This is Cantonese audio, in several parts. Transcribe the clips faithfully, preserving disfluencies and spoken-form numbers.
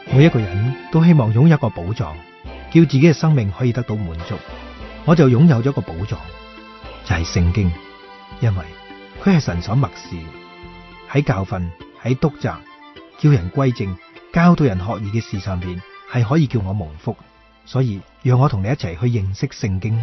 每一個人都希望擁有一個寶藏，叫自己嘅生命可以得到滿足。我就擁有咗個寶藏，就係聖經，因為佢係神所默示，喺教訓、喺督責、叫人歸正、教導人學義嘅事上邊，係可以叫我蒙福。所以讓我同你一齊去認識聖經。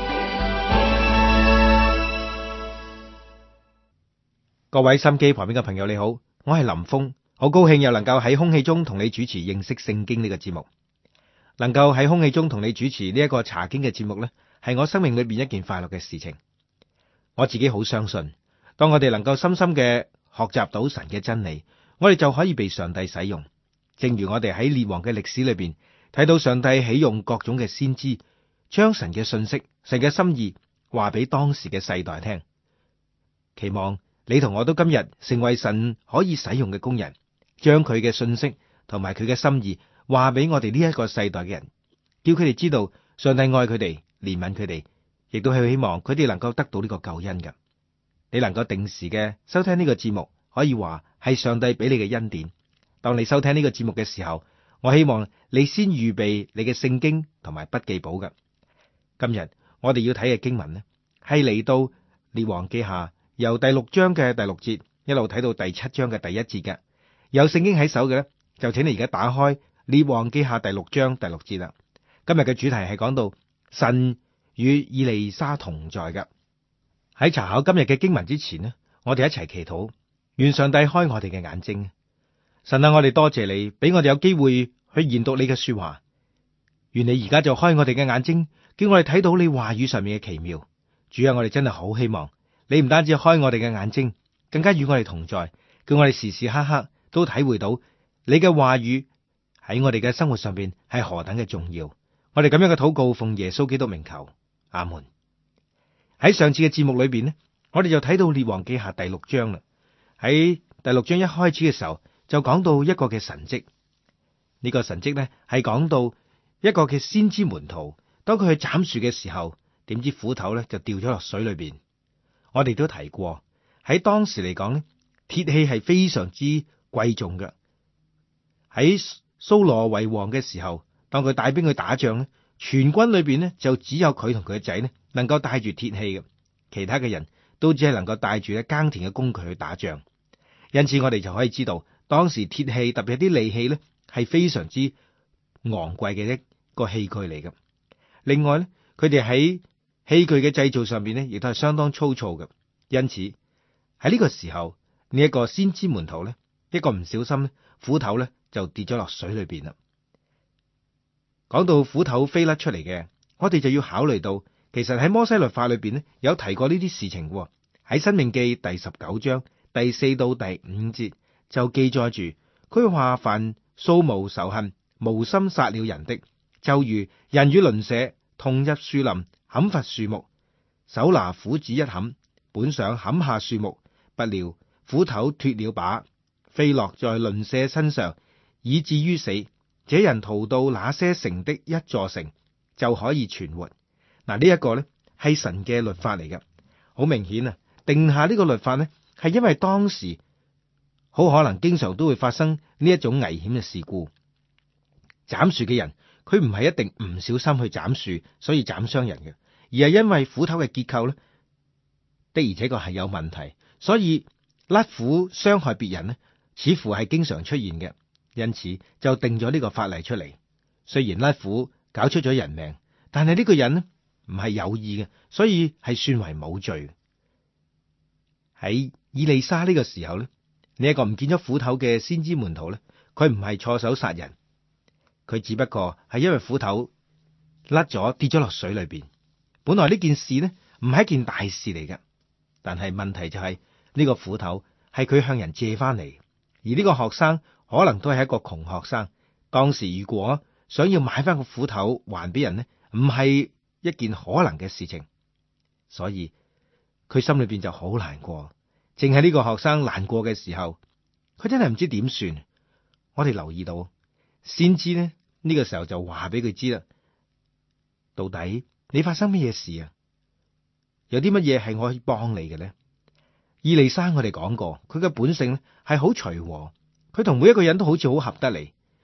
各位心機旁邊嘅朋友你好，我係林峰，好高興又能夠喺空氣中同你主持認識聖經呢個節目。能夠喺空氣中同你主持呢一個查經嘅節目呢，係我生命裏邊一件快樂嘅事情。我自己好相信，當我哋能夠深深嘅學習到神嘅真理，我哋就可以被上帝使用。正如我哋喺列王嘅歷史裏邊睇到上帝啟用各種嘅先知，將神嘅信息、神嘅心意話俾當時嘅世代聽。期望你同我都今日成為神可以使用嘅工人，將佢嘅信息同埋佢嘅心意話俾我哋呢一個世代嘅人，叫佢哋知道上帝愛佢哋，憐憫佢哋，亦都係希望佢哋能夠得到呢個救恩嘅。你能夠定時嘅收聽呢個節目，可以話係上帝俾你嘅恩典。當你收聽呢個節目嘅時候，我希望你先預備你嘅聖經同埋筆記簿嘅。今日我哋要睇嘅經文呢，係嚟到列王記下由第六章嘅第六節一路睇到第七章嘅第一節嘅。有聖經喺手嘅呢，就請你而家打開列王記下第六章第六節啦。今日嘅主題係講到神與以利沙同在嘅。喺查考今日嘅經文之前呢，我哋一齊祈禱，願上帝開我哋嘅眼睛。神啊，我哋多謝你俾我哋有機會去研讀你嘅說話。願你而家就開我哋嘅眼睛，叫我哋睇到你話語上面嘅奇妙。主啊，我哋真係好希望你唔單止開我哋嘅眼睛，更加與我哋同在，叫我哋時時刻刻都體會到你嘅話語喺我哋嘅生活上邊係何等嘅重要。我哋咁樣嘅禱告奉耶穌基督名求，阿門。喺上次嘅節目裏邊呢，我哋就睇到列王記下第六章啦。喺第六章一開始嘅時候就講到一個嘅神蹟。呢個神蹟呢係講到一個嘅先知門徒，當佢去斬樹嘅時候，點知斧頭呢就掉咗落水裏邊。我哋都提過，喺當時嚟講呢，鐵器係非常之貴重嘅。喺蘇羅為王嘅時候，當佢帶兵去打仗呢，全軍裏邊呢就只有佢同佢嘅仔呢能夠帶住鐵器嘅，其他嘅人都只係能夠帶住咧耕田嘅工具去打仗。因此我哋就可以知道，當時鐵器特別係啲利器呢係非常之昂貴嘅一個器具嚟嘅。另外呢，佢哋喺器具嘅製造上邊呢亦都係相當粗糙嘅。因此喺呢個時候，呢一個先知門徒呢，一個唔小心呢，斧頭呢就跌咗落水裏邊啦。講到斧頭飛甩出嚟嘅，我哋就要考慮到，其實喺摩西律法裏邊呢有提過呢啲事情嘅。喺申命記第十九章第四到第五節就記載住，佢話凡素無仇恨、無心殺了人的，就如人與鄰舍同入樹林砍伐樹木，手拿斧子一砍，本想砍下樹木，不料斧頭脫了把，飛落在鄰舍身上，以至於死。這人逃到那些城的一座城，就可以存活。嗱，呢一個呢係神嘅律法嚟嘅。好明顯啊，定下呢個律法呢係因為當時好可能經常都會發生呢一種危險嘅事故。斬樹嘅人，佢唔係一定唔小心去斬樹，所以斬傷人嘅，而係因為斧頭嘅結構呢的而且確係有問題，所以甩斧傷害別人呢似乎係經常出現嘅。因此就定咗呢個法例出嚟。雖然甩斧搞出咗人命，但係呢個人呢唔係有意嘅，所以係算為冇罪。喺以利沙呢個時候呢，呢一個唔見咗斧頭嘅先知門徒呢，佢唔係錯手殺人，佢只不過係因為斧頭甩咗跌咗落水裏邊。本來呢件事呢唔係一件大事嚟嘅，但係問題就係呢個斧頭係佢向人借翻嚟，而呢個學生可能都係一個窮學生。當時如果想要買翻個斧頭還俾人呢，唔係一件可能嘅事情，所以佢心裏邊就好難過。正係呢個學生難過嘅時候，佢真係唔知點算。我哋留意到先知呢，呢個時候就話俾佢知啦，到底你發生咩嘢事啊？有啲乜嘢係我可以幫你嘅呢？以利沙我哋講過，佢嘅本性咧係好隨和。佢同每一個人都好似好合得嚟，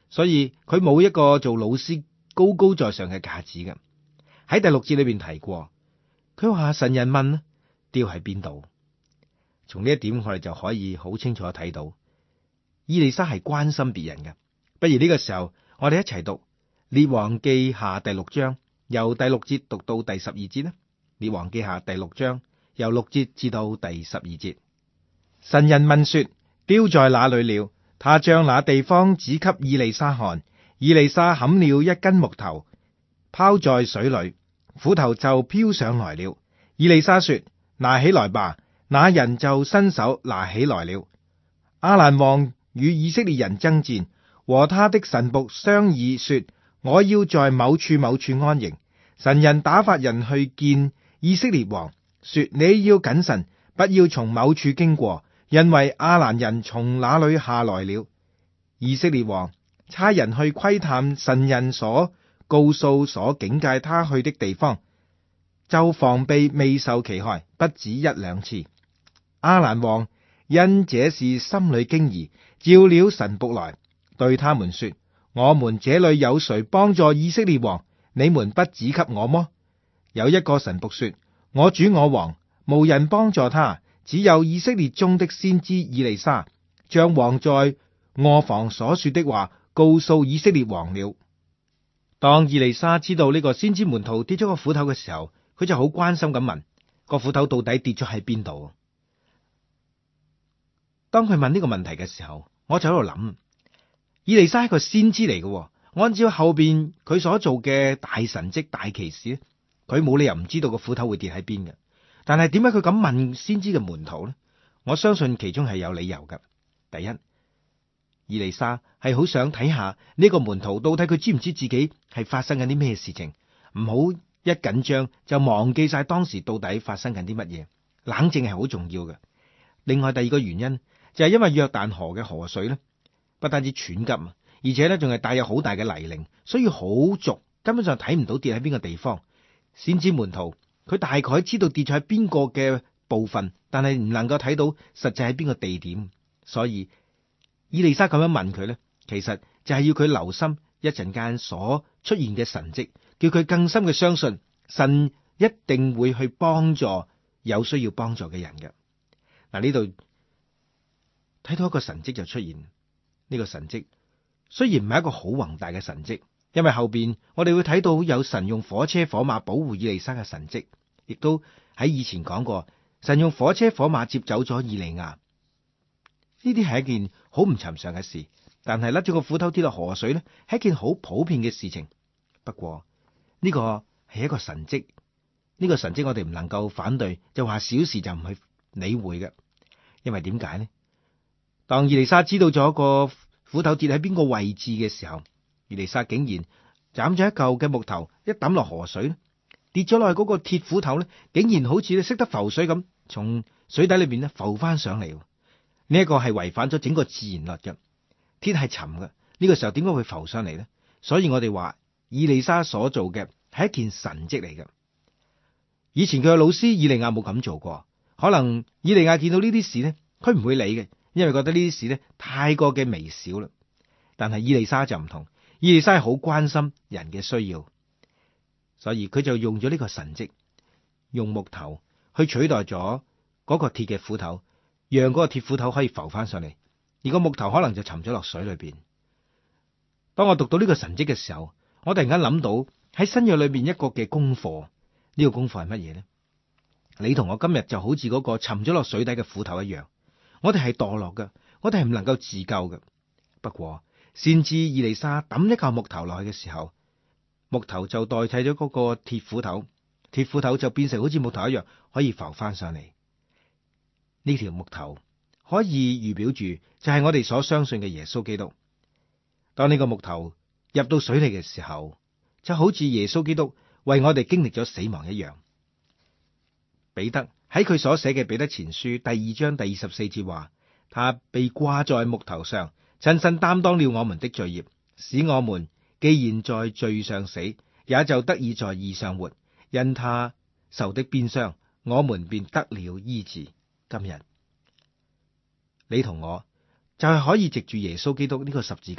所以佢冇一個做老師高高在上嘅架子嘅。喺第六節裏邊提過，佢話神人問掉喺邊度？從呢一點我哋就可以好清楚睇到，以利沙係關心別人嘅。不如呢個時候我哋一齊讀列王記下第六章，由第六節讀到第十二節呢。列王記下第六章由六節至到第十二節。神人問說，丟在哪裏了？他將那地方指給以利沙看。以利沙砍了一根木頭，拋在水裏，斧頭就飄上來了。以利沙說，拿起來吧。那人就伸手拿起來了。亞蘭王與以色列人爭戰，和他的臣僕商議說，我要在某處某處安營。神人打發人去見以色列王，說，你要謹慎，不要從某處經過，因為亞蘭人從那裏下來了。以色列王差人去窺探神人所告訴、所警戒他去的地方，就防備未受其害，不止一兩次。亞蘭王因這事心裏驚疑，召了臣僕來，對他們說，我們這裏有誰幫助以色列王？你們不指給我麼？有一個臣僕說，我主我王，無人幫助他，只有以色列中的先知以利沙，將王在臥房所說的話告訴以色列王了。當以利沙知道呢個先知門徒跌咗個斧頭嘅時候，佢就好關心咁問，個斧頭到底跌咗喺邊度？當佢問呢個問題嘅時候，我就喺度諗，以利沙係個先知嚟嘅，按照後邊佢所做嘅大神蹟、大奇事，佢冇理由唔知道個斧頭會跌喺邊嘅。但係點解佢咁問先知嘅門徒呢？我相信其中係有理由嘅。第一，以利沙係好想睇下呢個門徒到底佢知唔知自己係發生緊啲咩事情，唔好一緊張就忘記晒當時到底發生緊啲乜嘢。冷靜係好重要嘅。另外第二個原因就係因為約旦河嘅河水咧，不單止湍急啊，而且咧仲係帶有好大嘅泥濘，所以好濁，根本上睇唔到跌喺邊個地方。先知門徒佢大概知道跌咗喺邊個嘅部分，但係唔能夠睇到實際喺邊個地點，所以以利沙咁樣問佢咧，其實就係要佢留心一陣間所出現嘅神蹟，叫佢更深嘅相信神一定會去幫助有需要幫助嘅人嘅。嗱，呢度睇到一個神蹟就出現，呢個神蹟雖然唔係一個好宏大嘅神蹟，因為後邊我哋會睇到有神用火車火馬保護以利沙嘅神蹟，亦都喺以前講過，神用火車火馬接走咗以利亞。呢啲係一件好唔尋常嘅事，但係甩咗個斧頭跌落河水咧，係一件好普遍嘅事情。不過呢個係一個神蹟，呢個神蹟我哋唔能夠反對，就話小事就唔去理會嘅。因為點解呢？當以利沙知道咗個斧頭跌喺邊個位置嘅時候，以利沙竟然斬咗一嚿嘅木頭，一抌落河水，跌咗落去嗰個鐵斧頭咧，竟然好似咧識得浮水咁，從水底裏邊咧浮翻上嚟。呢一個係違反咗整個自然律嘅，鐵係沉嘅，呢個時候點解會浮上嚟呢？所以我哋話以利沙所做嘅係一件神蹟嚟嘅。以前佢嘅老師以利亞冇咁做過，可能以利亞見到呢啲事呢，佢唔會理嘅，因為覺得呢啲事呢太過嘅微小啦。但係以利沙就唔同，以利沙係好關心人嘅需要，所以佢就用咗呢個神蹟，用木頭去取代咗嗰個鐵嘅斧頭，讓嗰個鐵斧頭可以浮翻上嚟，而個木頭可能就沉咗落水裏邊。當我讀到呢個神蹟嘅時候，我突然間諗到喺新約裏邊一個嘅功課，呢個功課係乜嘢呢？你同我今日就好似嗰個沉咗落水底嘅斧頭一樣，我哋係墮落嘅，我哋係唔能夠自救嘅。不過先知以利沙抌一嚿木頭落去嘅時候，木頭就代替咗嗰個鐵斧頭，鐵斧頭就變成好似木頭一樣可以浮翻上嚟。呢條木頭可以預表住就係我哋所相信嘅耶穌基督。當呢個木頭入到水裏嘅時候，就好似耶穌基督為我哋經歷咗死亡一樣。彼得喺佢所寫嘅彼得前書第二章第二十四節話，他被掛在木頭上，親身擔當了我們的罪孽，使我們既然在罪上死，也就得以在義上活。因他受的鞭傷，我們便得了醫治。今日你同我就係可以藉住耶穌基督呢個十字架，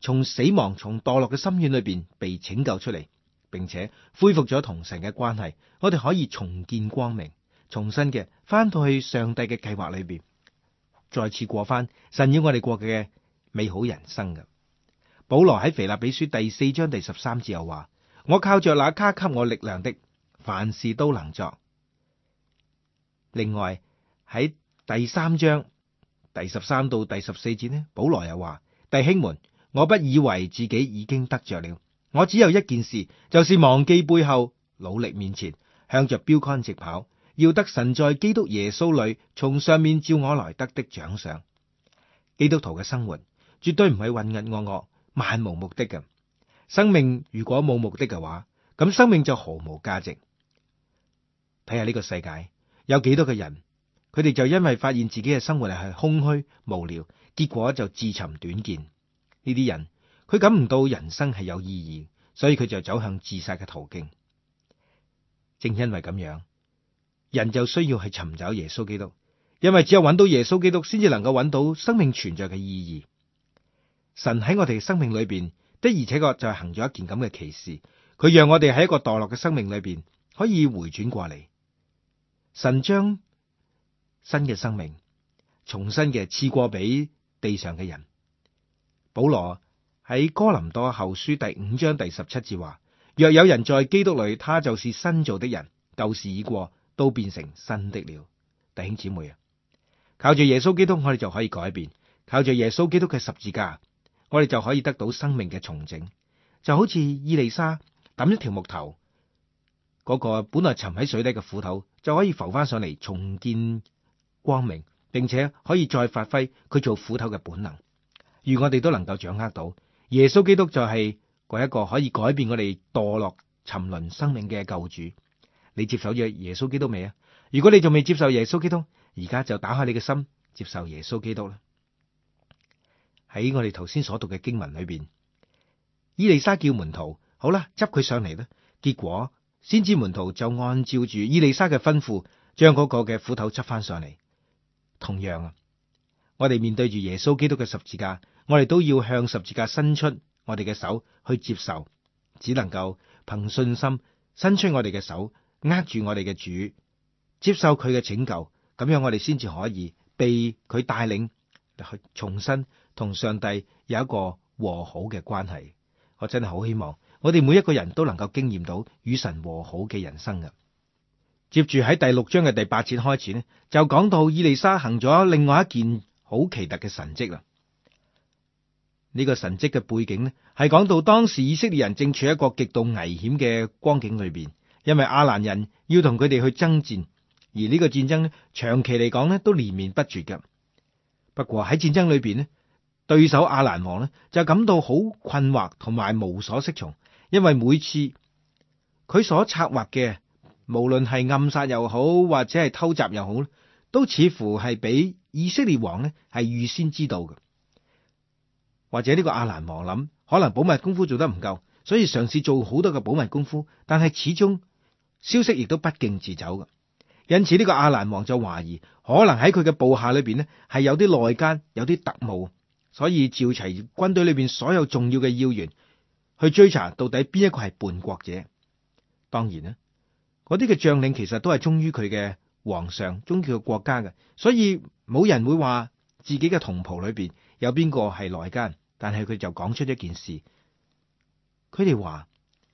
從死亡、從墮落嘅深淵裏邊被拯救出嚟，並且恢復咗同神嘅關係。我哋可以重見光明，重新嘅翻到去上帝嘅計劃裏邊，再次過翻神要我哋過嘅美好人生嘅。保羅喺腓立比書第四章第十三節又話：我靠着那加給我力量的，凡事都能作。另外喺第三章第十三到第十四節呢，保羅又話：弟兄們，我不以為自己已經得着了，我只有一件事，就是忘記背後，努力面前，向着標竿直跑，要得神在基督耶穌裏從上面召我來得的獎賞。基督徒嘅生活絕對唔係渾渾噩噩、漫無目的嘅。生命如果冇目的嘅話，咁生命就毫無價值。睇下呢個世界有幾多嘅人，佢哋就因為發現自己嘅生活係空虛無聊，結果就自尋短見。呢啲人佢感唔到人生係有意義，所以佢就走向自殺嘅途徑。正因為咁樣，人就需要去尋找耶穌基督，因為只有揾到耶穌基督，先至能夠揾到生命存在嘅意義。神喺我哋嘅生命裏邊的而且確就係行咗一件咁嘅奇事，佢讓我哋喺一個墮落嘅生命裏邊可以回轉過嚟。神將新嘅生命重新嘅賜過俾地上嘅人。保羅喺哥林多後書第五章第十七節話：若有人在基督裏，他就是新造的人，舊事已過，都變成新的了。弟兄姊妹啊，靠住耶穌基督，我哋就可以改變；靠住耶穌基督嘅十字架，我哋就可以得到生命嘅重整。就好似以利沙抌一條木頭，嗰個本來沉喺水底嘅斧頭就可以浮翻上嚟，重見光明，並且可以再發揮佢做斧頭嘅本能。如我哋都能夠掌握到耶穌基督就係嗰一個可以改變我哋墮落沉淪生命嘅救主。你接受咗耶穌基督未啊？如果你仲未接受耶穌基督，而家就打開你嘅心，接受耶穌基督啦。喺我哋頭先所讀嘅經文裏邊，以利沙叫門徒好啦，執佢上嚟啦。結果先知門徒就按照住以利沙嘅吩咐，將嗰個嘅斧頭執翻上嚟。同樣啊，我哋面對住耶穌基督嘅十字架，我哋都要向十字架伸出我哋嘅手去接受，只能夠憑信心伸出我哋嘅手，握住我哋嘅主，接受佢嘅拯救，咁樣我哋先至可以被佢帶領去重新同上帝有一個和好嘅關係。我真係好希望我哋每一個人都能夠經驗到與神和好嘅人生嘅。接住喺第六章嘅第八節開始呢，就講到以利沙行咗另外一件好奇特嘅神蹟啦。呢個神蹟嘅背景呢，係講到當時以色列人正處喺一個極度危險嘅光景裏邊，因為亞蘭人要同佢哋去爭戰，而呢個戰爭呢，長期嚟講呢都連綿不絕嘅。不過喺戰爭裏邊呢，對手亞蘭王呢就感到好困惑同埋無所適從，因為每次佢所策劃嘅，無論係暗殺又好，或者係偷襲又好，都似乎係俾以色列王呢係預先知道嘅。或者呢個亞蘭王諗，可能保密功夫做得唔夠，所以嘗試做好多嘅保密功夫，但係始終消息亦都不脛自走嘅。因此呢個亞蘭王就懷疑，可能喺佢嘅部下裏邊呢係有啲內奸，有啲特務，所以召齊軍隊裏邊所有重要嘅要員去追查到底邊一個係叛國者。當然呢，嗰啲嘅將領其實都係忠於佢嘅皇上，忠於佢嘅國家嘅，所以冇人會話自己嘅同袍裏邊有邊個係內奸。但係佢就講出一件事，佢哋話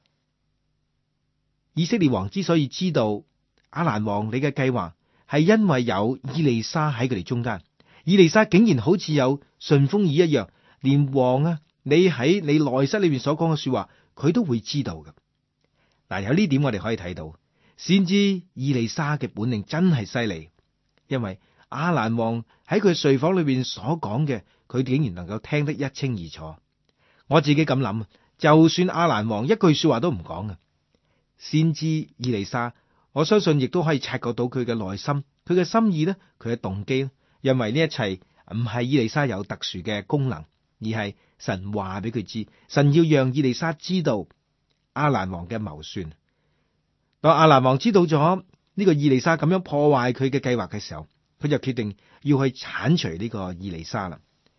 以色列王之所以知道亞蘭王你嘅計劃，係因為有以利沙喺佢哋中間。以利沙竟然好似有順風耳一樣，連王啊，你喺你內室裏面所講嘅說話，佢都會知道嘅。嗱，有呢點我哋可以睇到，先知以利沙嘅本領真係犀利，因為亞蘭王喺佢睡房裏邊所講嘅，佢竟然能夠聽得一清二楚。我自己咁諗，就算亞蘭王一句說話都唔講嘅，先知以利沙，我相信亦都可以察覺到佢嘅內心，佢嘅心意咧，佢嘅動機咧。因為呢一切唔係以利沙有特殊嘅功能，而係神話俾佢知，神要讓以利沙知道亞蘭王嘅謀算。當亞蘭王知道咗呢個以利沙咁樣破壞佢嘅計劃嘅時候，佢就決定要去鏟除呢個以利沙啦。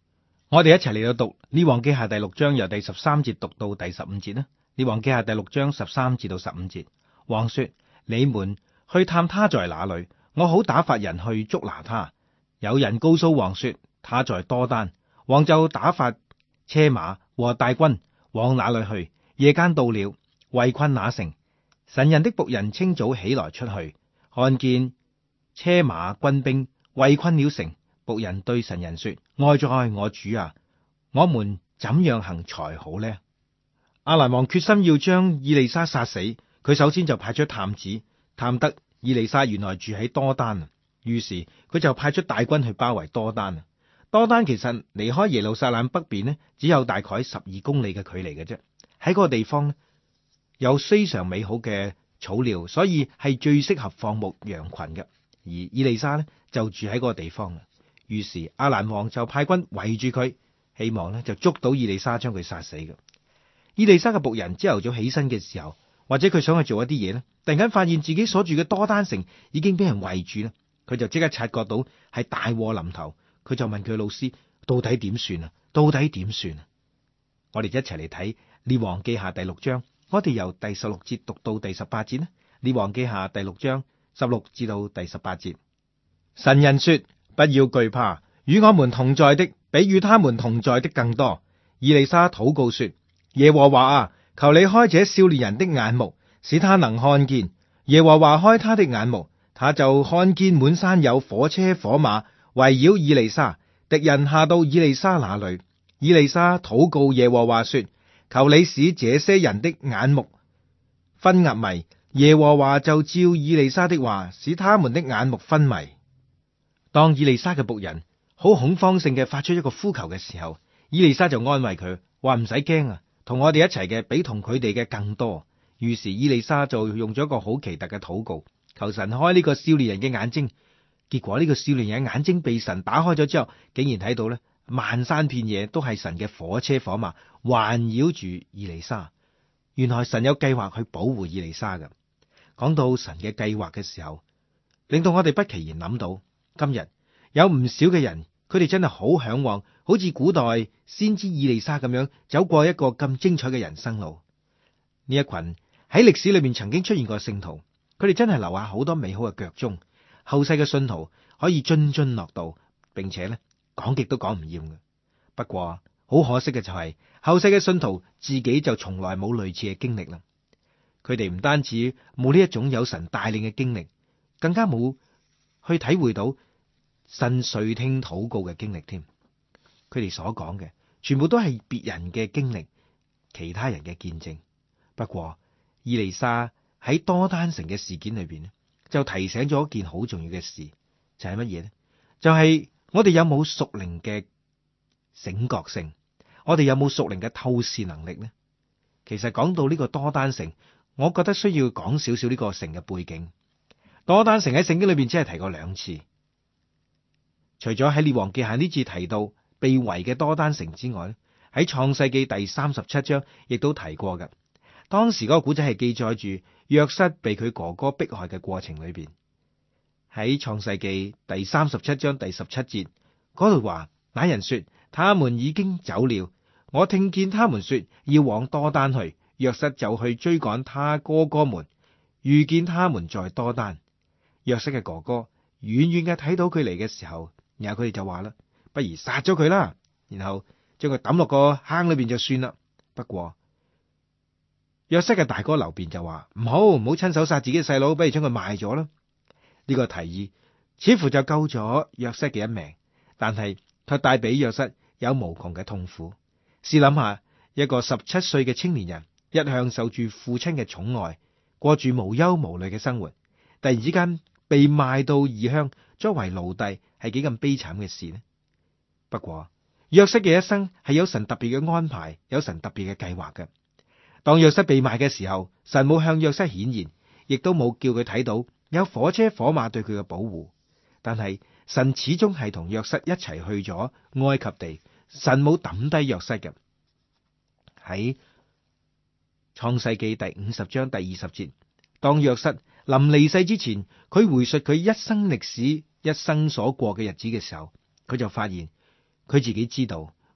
我哋一齊嚟到讀列王記下第六章，由第十三節讀到第十五節啦。列王記下第六章十三至到十五節，王說：你們去探他在哪裏，我好打發人去捉拿他。有人告訴王說他在多丹，王就打發車馬和大軍往那裏去。夜間到了，圍困那城。神人的僕人清早起來出去，看見車馬軍兵圍困了城。僕人對神人說：哀哉我主啊，我們怎樣行才好呢？亞蘭王決心要將以利沙殺死，佢首先就派出探子，探得以利沙原來住喺多丹，於是佢就派出大軍去包圍多丹。多丹其實離開耶路撒冷北邊呢，只有大概十二公里嘅距離嘅啫。喺嗰個地方呢，有非常美好嘅草料，所以係最適合放牧羊群嘅。而以利沙呢，就住喺嗰個地方。於是亞蘭王就派軍圍住佢，希望呢就捉到以利沙，將佢殺死嘅。以利沙嘅僕人朝頭早起身嘅時候，或者佢想去做一啲嘢呢，突然間發現自己所住嘅多丹城已經俾人圍住啦，佢就即刻察覺到係大禍臨頭，佢就問佢老師：到底點算啊？到底點算啊？我哋一齊嚟睇列王記下第六章，我哋由第十六節讀到第十八節呢。列王記下第六章十六至到第十八節，神人說：不要懼怕，與我們同在的比與他們同在的更多。以利沙禱告說：耶和華啊，求你開這少年人的眼目，使他能看見。耶和華開他的眼目，他就看見滿山有火車火馬圍繞以利沙，敵人下到以利沙那裏。以利沙禱告耶和華說：求你使這些人的眼目昏暗迷。耶和華就照以利沙的話，使他們的眼目昏迷。當以利沙嘅僕人好恐慌性嘅發出一個呼求嘅時候，以利沙就安慰佢，話唔使驚啊，同我哋一齊嘅比同佢哋嘅更多。於是以利沙就用咗一個好奇特嘅禱告，求神開呢個少年人嘅眼睛。結果呢個少年人嘅眼睛被神打開咗之後，竟然睇到呢漫山遍野都係神嘅火車火馬環繞住以利沙。原來神有計劃去保護以利沙嘅。講到神嘅計劃嘅時候，令到我哋不期然諗到，今日有唔少嘅人，佢哋真係好向往，好似古代先知以利沙咁樣走過一個咁精彩嘅人生路。呢一群喺歷史裏面曾經出現過聖徒，佢哋真係留下好多美好嘅腳蹤，後世嘅信徒可以津津樂道，並且咧講極都講唔厭嘅。不過好可惜嘅就係、是、後世嘅信徒自己就從來冇類似嘅經歷啦。佢哋唔單止冇呢一種有神帶領嘅經歷，更加冇去體會到神垂聽禱告嘅經歷添。佢哋所講嘅全部都係別人嘅經歷，其他人嘅見證。不過以利沙喺多丹城嘅事件裏邊咧，就提醒咗一件好重要嘅事，就係乜嘢呢？就係、是、我哋有冇屬靈嘅醒覺性，我哋有冇屬靈嘅透視能力呢？其實講到呢個多丹城，我覺得需要講少少呢個城嘅背景。多丹城喺聖經裏邊只係提過兩次，除咗喺列王記下呢次提到被圍嘅多丹城之外咧，喺創世記第三十七章亦都提過嘅。當時嗰個古仔係記載住約瑟被佢哥哥迫害嘅過程裏邊。喺創世記第三十七章第十七節嗰度話，那人說：他們已經走了，我聽見他們說要往多丹去。約瑟就去追趕他哥哥們，遇見他們在多丹。約瑟嘅哥哥遠遠嘅睇到佢嚟嘅時候，然後佢哋就話啦：不如殺咗佢啦，然後將佢抌落個坑裏邊就算啦。不過約瑟嘅大哥流便就話：唔好唔好親手殺自己嘅細佬，不如將佢賣咗啦。呢個提議似乎就救咗約瑟嘅一命，但係卻帶俾約瑟有無窮嘅痛苦。試諗下，一個十七歲嘅青年人，一向受住父親嘅寵愛，過住無憂無慮嘅生活，突然之間被賣到異鄉作為奴隸，係幾咁悲慘嘅事呢？不過約瑟嘅一生係有神特別嘅安排，有神特別嘅計劃嘅。當約瑟被賣嘅時候，神冇向約瑟顯現，亦都冇叫佢睇到有火車火馬對佢嘅保護。但係神始終係同約瑟一齊去咗埃及地，神冇抌低約瑟嘅。喺創世記第五十章第二十節，當約瑟臨離世之前，佢回述佢一生歷史、一生所過嘅日子嘅時候，佢就發現佢自己知道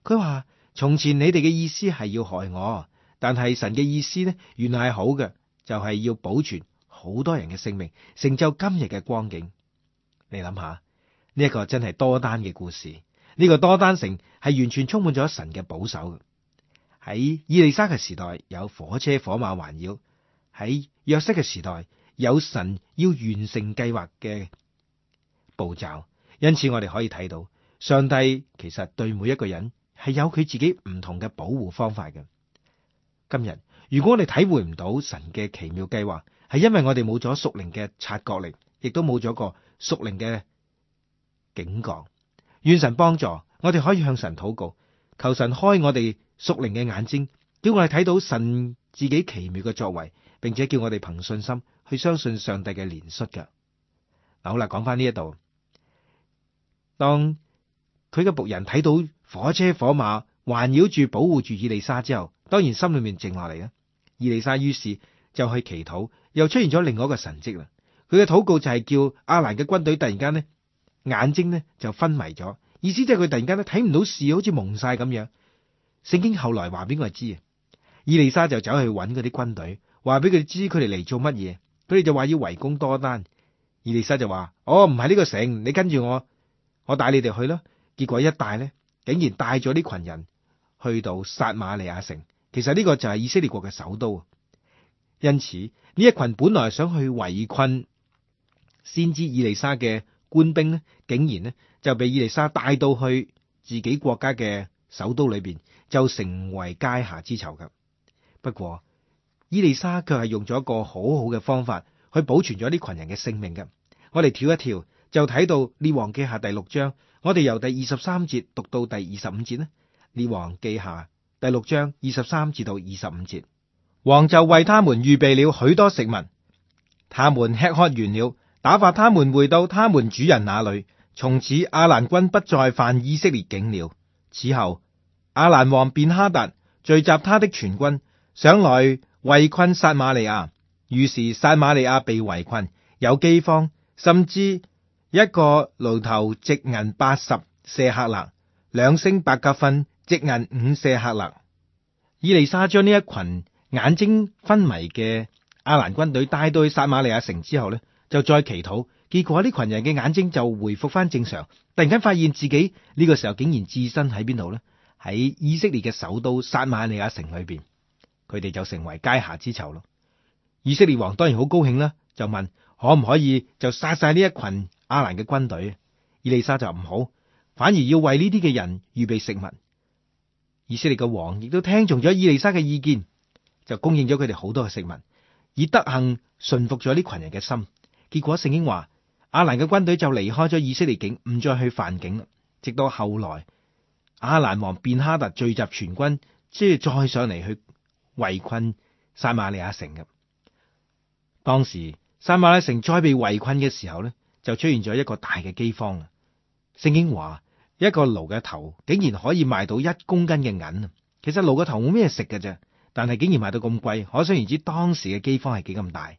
佢話從前你哋嘅意思係要害我，但係神嘅意思呢，原來係好嘅，就係要保存好多人嘅性命，成就今日嘅光景。你諗下，呢一個真係多單嘅故事。呢個多單城係完全充滿咗神嘅保守嘅。喺以利沙嘅時代有火車火馬環繞，喺約瑟嘅時代有神要完成計劃嘅步驟。因此我哋可以睇到，上帝其實對每一個人係有佢自己唔同嘅保護方法嘅。今日如果我哋體會唔到神嘅奇妙計劃，係因為我哋冇咗屬靈嘅察覺力，亦都冇咗個屬靈嘅警覺。願神幫助我哋，可以向神禱告，求神開我哋屬靈嘅眼睛，叫我哋睇到神自己奇妙嘅作為，並且叫我哋憑信心去相信上帝嘅憐恤嘅。嗱，好啦，講翻呢一度，當佢嘅僕人睇到火車火馬環繞住保護住以利沙之後，當然心裏面靜落嚟啦。以利沙於是就去祈禱，又出現咗另外一個神蹟啦。佢嘅禱告就係叫亞蘭嘅軍隊突然間呢眼睛呢就昏迷咗，意思即係佢突然間咧睇唔到視，好似蒙晒咁樣。聖經後來話俾我知啊，以利沙就走去揾嗰啲軍隊，話俾佢哋知佢哋嚟做乜嘢。佢哋就話要圍攻多單。以利沙就話：哦，唔係呢個城，你跟住我，我帶你哋去啦。結果一帶呢，竟然帶咗啲群人去到撒瑪利亞城。其實呢個就係以色列國嘅首都。因此呢一群本來想去圍困先知以利沙嘅官兵呢，竟然呢就被以利沙帶到去自己國家嘅首都裏邊，就成為階下之囚噶。不過以利沙卻係用咗一個好好嘅方法去保存咗呢群人嘅性命嘅。我哋跳一跳就睇到列王記下第六章，我哋由第二十三節讀到第二十五節呢。列王記下第六章二十三至到二十五節，王就為他們預備了許多食物，他們吃喝完了，打發他們回到他們主人那裏。從此亞蘭軍不再犯以色列境了。此後亞蘭王便哈達聚集他的全軍，上來圍困撒瑪利亞。於是撒瑪利亞被圍困，有饑荒，甚至一個驢頭值銀八十舍客勒，兩升白鴿糞值銀五舍客勒。以利沙將呢一群眼睛昏迷嘅亞蘭軍隊帶到去撒瑪利亞城之後呢，就再祈禱，結果呢群人嘅眼睛就回復翻正常。突然間發現自己呢個時候竟然置身喺邊度呢？喺以色列嘅首都撒瑪利亞城裏邊，佢哋就成為階下之囚咯。以色列王當然好高興啦，就問可唔可以就殺晒呢一群亞蘭嘅軍隊？以利沙就唔好，反而要為呢啲嘅人預備食物。以色列嘅王亦都聽從咗以利沙嘅意見，就供應咗佢哋好多嘅食物，以德行馴服咗呢群人嘅心。結果聖經話亞蘭嘅軍隊就離開咗以色列境，唔再去犯境啦。直到後來亞蘭王便哈達聚集全軍，即係再上嚟去圍困撒瑪利亞城嘅。當時撒瑪利亞城再被圍困嘅時候呢，就出現咗一個大嘅饑荒啊！聖經話一個驢嘅頭竟然可以賣到一公斤嘅銀啊！其實驢嘅頭冇咩食嘅啫，但係竟然賣到咁貴，可想而知當時嘅饑荒係幾咁大。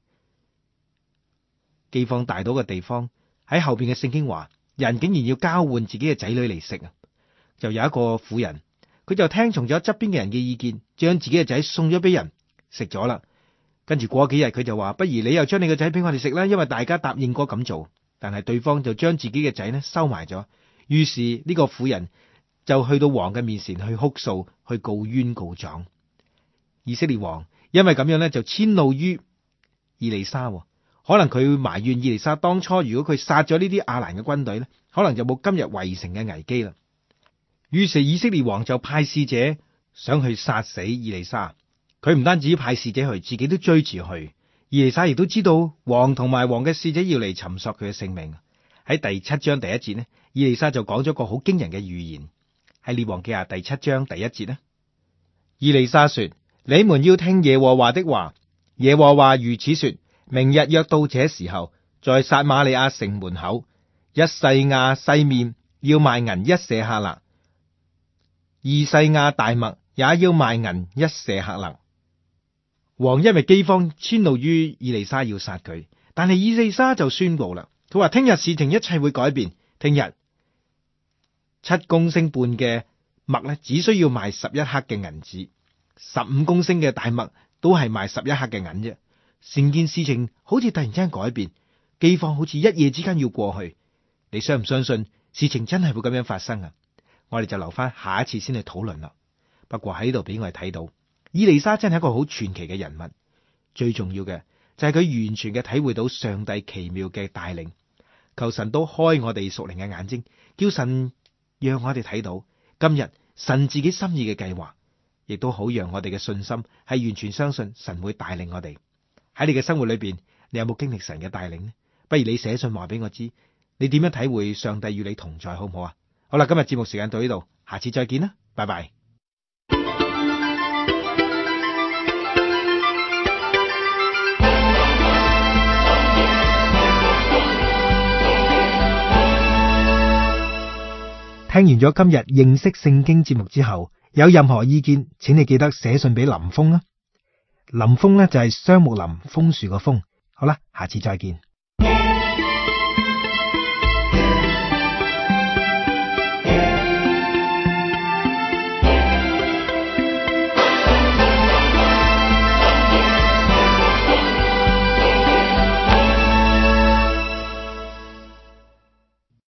饑荒大到嘅地方，喺後邊嘅聖經話，人竟然要交換自己嘅仔女嚟食啊！就有一個婦人，佢就聽從咗側邊嘅人嘅意見，將自己嘅仔送咗俾人食咗啦。跟住過幾日，佢就話：不如你又將你個仔俾我哋食啦，因為大家答應過咁做。但係對方就將自己嘅仔呢收埋咗。於是呢個婦人就去到王嘅面前去哭訴，去告冤告狀。以色列王因為咁樣呢，就遷怒於以利沙。可能佢埋怨以利沙當初如果佢殺咗呢啲亞蘭嘅軍隊呢，可能就冇今日圍城嘅危機啦。於是以色列王就派使者想去殺死以利沙。佢唔單止派使者去，自己都追住去。以利沙亦都知道王同埋王嘅使者要嚟尋索佢嘅性命。喺第七章第一節呢，以利沙就講咗個好驚人嘅預言。喺列王記下第七章第一節呢，以利沙說：你們要聽耶和華的話。耶和華如此說：明日約到這時候，在撒瑪利亞城門口，一細亞細麵要賣銀一舍客勒，二細亞大麥也要賣銀一舍客勒。王因為饑荒遷怒於以利沙要殺佢，但係以利沙就宣布啦，佢話聽日事情一切會改變。聽日七公升半嘅麥咧只需要賣十一克嘅銀子，十五公升嘅大麥都係賣十一克嘅銀啫。成件事情好似突然之間改變，饑荒好似一夜之間要過去。你相唔相信事情真係會咁樣發生啊？我哋就留翻下一次先去討論啦。不過喺呢度俾我哋睇到，以利沙真係一個好傳奇嘅人物。最重要嘅就係佢完全嘅體會到上帝奇妙嘅帶領。求神都開我哋屬靈嘅眼睛，叫神讓我哋睇到今日神自己心意嘅計劃，亦都好讓我哋嘅信心係完全相信神會帶領我哋。喺你嘅生活裏邊，你有冇經歷神嘅帶領呢？不如你寫信話俾我知，你點樣體會上帝與你同在，好唔好啊？好啦，今日節目時間到呢度，下次再見啦，拜拜。聽完咗今日認識聖經節目之後，有任何意見，請你記得寫信俾林峰啊。林峰呢就係雙木林楓樹個楓。好啦，下次再見。